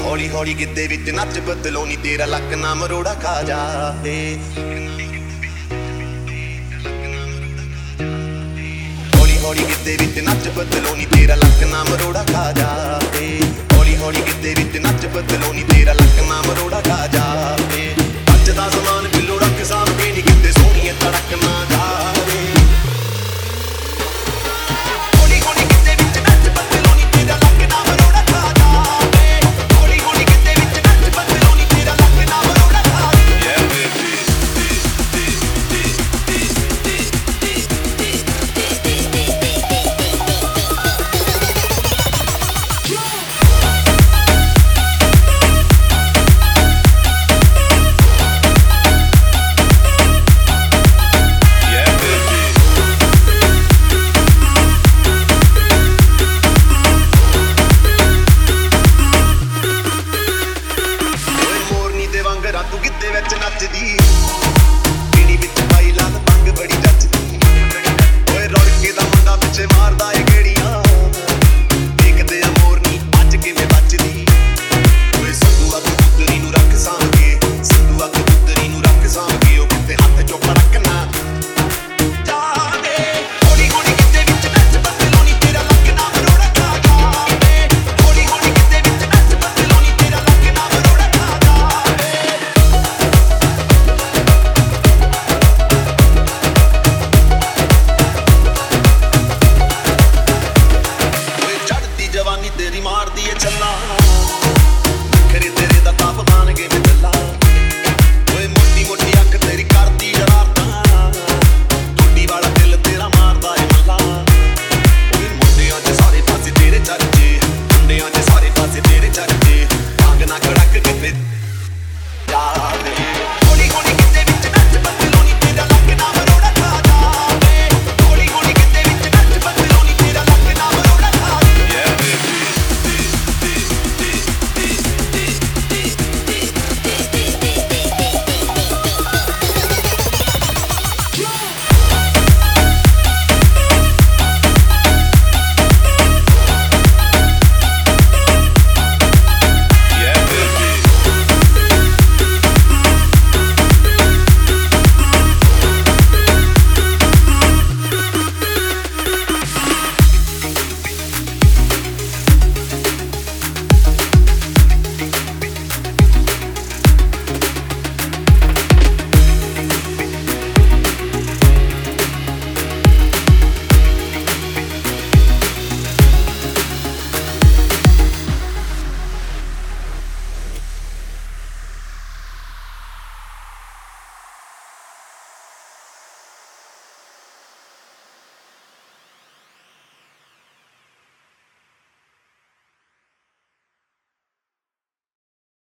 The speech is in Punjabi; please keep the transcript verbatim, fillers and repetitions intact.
ਹੌਲੀ ਹੌਲੀ ਗਿੱਧੇ ਵਿੱਚ ਨੱਚ ਬਦਲੋ ਨੀ ਤੇਰਾ ਲੱਕ ਨਾ ਮਰੋੜਾ ਖਾ ਜਾਵੇ। ਹੌਲੀ ਹੌਲੀ ਗਿੱਧੇ ਵਿੱਚ ਨੱਚ ਬਦਲੋ ਨੀ ਤੇਰਾ ਲੱਕ ਨਾ ਮਰੋੜਾ ਖਾ ਜਾਵੇ। ਹੌਲੀ ਹੌਲੀ ਗਿੱਧੇ ਵਿੱਚ ਨੱਚ ਬਦਲੋ ਨੀ ਤੇਰਾ ਲੱਕ ਨਾ ਮਰੋੜਾ ਖਾ ਜਾਵੇ। ਅੱਜ ਦਾ ਸਮਾਂ